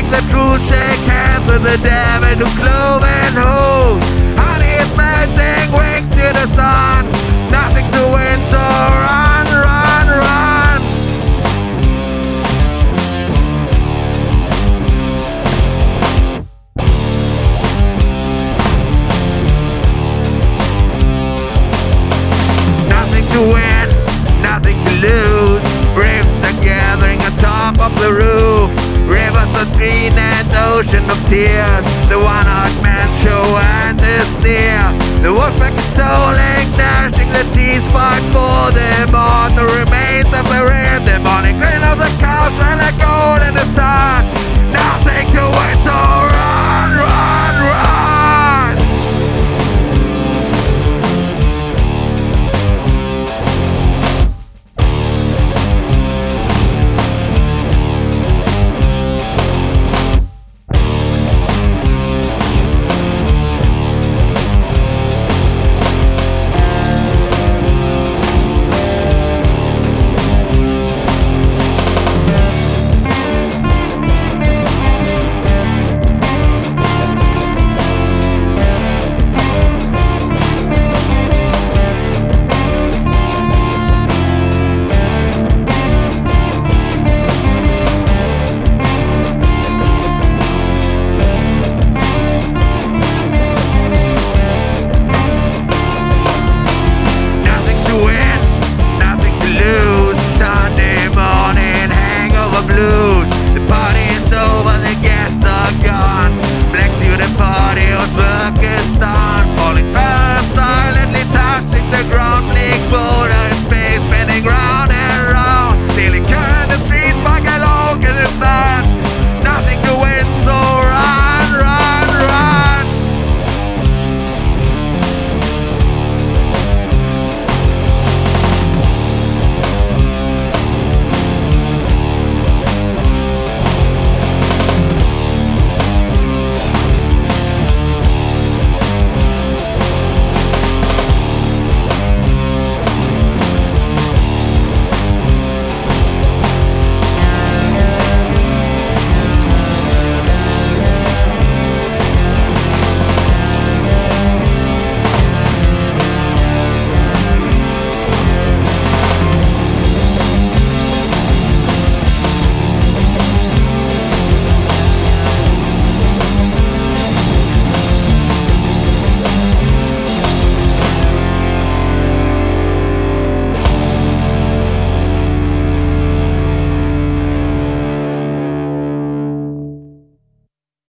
the truth, shake hands with the devil to cloven hooves. Honey is melting, wings to the sun. Nothing to win, so run, run, run. Nothing to win, nothing to lose. Rims are gathering on top of the roof. Rivers of green and ocean of tears. The one-eyed man show and is near. The wolfpack is tolling, gnashing the teeth, fight for them on the remains of the rim. The morning grin of the cows and the gold